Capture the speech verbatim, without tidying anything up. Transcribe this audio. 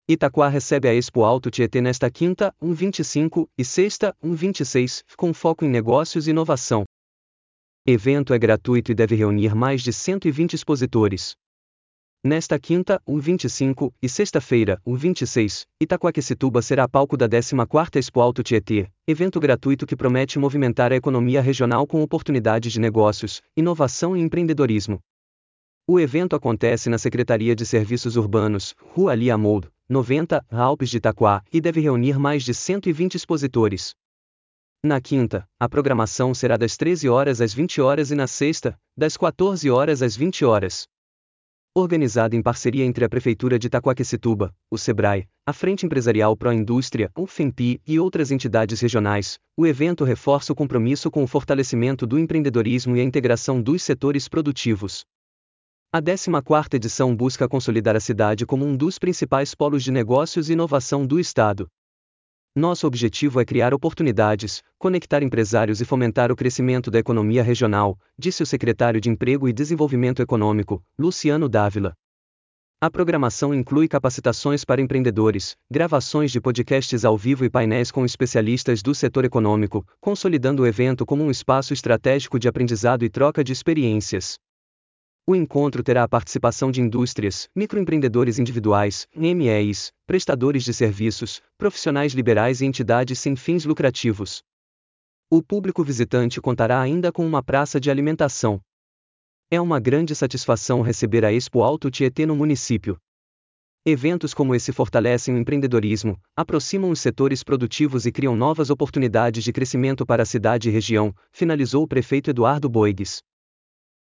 Itaquá recebe a Expo Alto Tietê nesta quinta, um vinte e cinco, e sexta, um vinte e seis, com foco em negócios e inovação. Evento é gratuito e deve reunir mais de cento e vinte expositores. Nesta quinta, um vinte e cinco, e sexta-feira, um vinte e seis, Itaquaquecetuba será palco da décima quarta Expo Alto Tietê, evento gratuito que promete movimentar a economia regional com oportunidades de negócios, inovação e empreendedorismo. O evento acontece na Secretaria de Serviços Urbanos, Rua Ali Amoud, noventa, Alpes de Itaquá, e deve reunir mais de cento e vinte expositores. Na quinta, a programação será das treze horas às vinte horas e na sexta, das quatorze horas às vinte horas. Organizado em parceria entre a Prefeitura de Itaquaquecetuba, o SEBRAE, a Frente Empresarial Pro Indústria, o FEMPI e outras entidades regionais, o evento reforça o compromisso com o fortalecimento do empreendedorismo e a integração dos setores produtivos. A décima quarta edição busca consolidar a cidade como um dos principais polos de negócios e inovação do Estado. Nosso objetivo é criar oportunidades, conectar empresários e fomentar o crescimento da economia regional, disse o secretário de Emprego e Desenvolvimento Econômico, Luciano Dávila. A programação inclui capacitações para empreendedores, gravações de podcasts ao vivo e painéis com especialistas do setor econômico, consolidando o evento como um espaço estratégico de aprendizado e troca de experiências. O encontro terá a participação de indústrias, microempreendedores individuais, M E Is, prestadores de serviços, profissionais liberais e entidades sem fins lucrativos. O público visitante contará ainda com uma praça de alimentação. É uma grande satisfação receber a Expo Alto Tietê no município. Eventos como esse fortalecem o empreendedorismo, aproximam os setores produtivos e criam novas oportunidades de crescimento para a cidade e região, finalizou o prefeito Eduardo Boigues.